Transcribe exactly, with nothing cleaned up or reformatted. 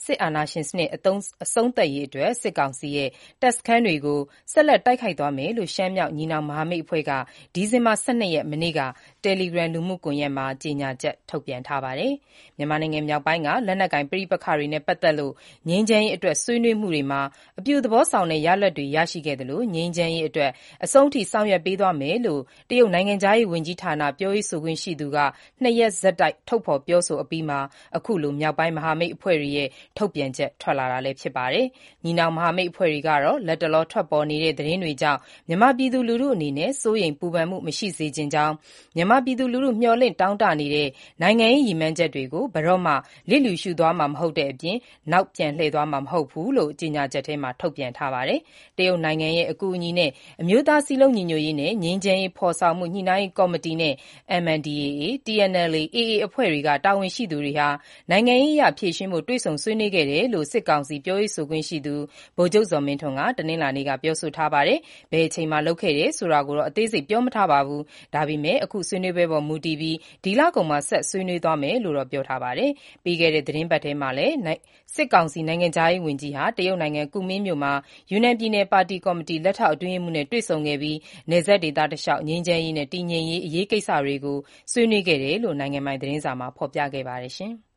စစ်အာဏာရှင်စနစ်အသုံးအဆုံးသတ်ရေးအတွက် စစ်ကောင်စီရဲ့တပ်စခန်းတွေကိုဆက်လက်တိုက်ခိုက်သွားမယ်လို့ ရှမ်းမြောက်ညီနောင်မဟာမိတ်အဖွဲ့က ဒီဇင်ဘာ ၁၂ ရက် မနေ့က Telegram လူမှုကွန်ရက်မှာ ကြေညာချက်ထုတ်ပြန်ထားပါတယ်။ မြန်မာနိုင်ငံမြောက်ပိုင်းက လက်နက်ကိုင်ပဋိပက္ခတွေနဲ့ပတ်သက်လို့ ငြိမ်းချမ်းရေးအတွက်ဆွေးနွေးမှုတွေမှာ အပြုသဘောဆောင်တဲ့ရလဒ်တွေရရှိခဲ့သလို ငြိမ်းချမ်းရေးအတွက် အဆုံးထိဆောင်ရွက်ပေးသွားမယ်လို့ တရုတ်နိုင်ငံခြားရေးဝန်ကြီးဌာန ပြောရေးဆိုခွင့်ရှိသူက နှစ်ရက်ဆက်တိုက် ထုတ်ဖော်ပြောဆိုအပြီးမှာ အခုလို မြောက်ပိုင်းမဟာမိတ်အဖွဲ့တွေရဲ့ ထုတ်ပြန်ချက် ထွက်လာတာလည်း ဖြစ်ပါတယ်။ ညီနောင်မဟာမိတ်အဖွဲ့တွေကတော့ လတ်တလော ထွက်ပေါ်နေတဲ့သတင်းတွေကြောင့် မြန်မာပြည်သူလူထုအနေနဲ့ စိုးရိမ်ပူပန်မှုမရှိစေချင်ကြောင်း၊ မြန်မာပြည်သူလူထု မျှော်လင့်တောင့်တနေတဲ့ နိုင်ငံရေးရည်မှန်းချက်တွေကို ဘယ်တော့မှ လျစ်လျူရှုသွားမှာမဟုတ်တဲ့အပြင် နောက်ပြန်လှည့်သွားမှာမဟုတ်ဘူးလို့ ကြေညာချက်ထဲမှာ ထုတ်ပြန်ထားပါတယ်။ တရုတ်နိုင်ငံရဲ့အကူအညီနဲ့ အမျိုးသားစည်းလုံးညီညွတ်ရေးနဲ့ ငြိမ်းချမ်းရေးဖော်ဆောင်မှု ညှိနှိုင်းရေးကော်မတီနဲ့ M N D A A, T N L A, A A အဖွဲ့တွေက တာဝန်ရှိသူတွေဟာ နိုင်ငံရေးအရဖြေရှင်းဖို့ တွေ့ဆုံဆွေးနွေးခဲ့တယ်လို့ စစ်ကောင်စီပြောရေးဆိုခွင့်ရှိသူ ဗိုလ်ချုပ်ဇော်မင်းထွန်းက တနင်္လာနေ့က ပြောဆိုထားပါတယ်။ ဘယ်အချိန်မှာလုပ်ခဲ့တယ်ဆိုတာကိုတော့ အသေးစိတ်ပြောမထားပါဘူး။ ဒါပေမဲ့ အခုဆွေးနွေးပွဲပေါ်မူတည်ပြီး ဒီလကုန်မှာ ဆက်ဆွေးနွေးသွားမယ်လို့တော့ ပြောထားပါတယ်။ ပြီးခဲ့တဲ့သီတင်းပတ်ထဲမှာလည်း စစ်ကောင်စီနိုင်ငံခြားရေးဝန်ကြီးဟာ တရုတ်နိုင်ငံ ကူမင်းမြို့မှာ ယူနန်ပြည်နယ်ပါတီကော်မတီ လက်ထောက်အတွင်းရေးမှူးနဲ့ တွေ့ဆုံခဲ့ပြီး နယ်စပ်ဒေသတလျှောက် ငြိမ်းချမ်းရေးနဲ့ တည်ငြိမ်ရေး အရေးကိစ္စတွေကို ဆွေးနွေးခဲ့တယ်လို့ နိုင်ငံပိုင်သတင်းစာမှာ ဖော်ပြခဲ့ပါတယ်။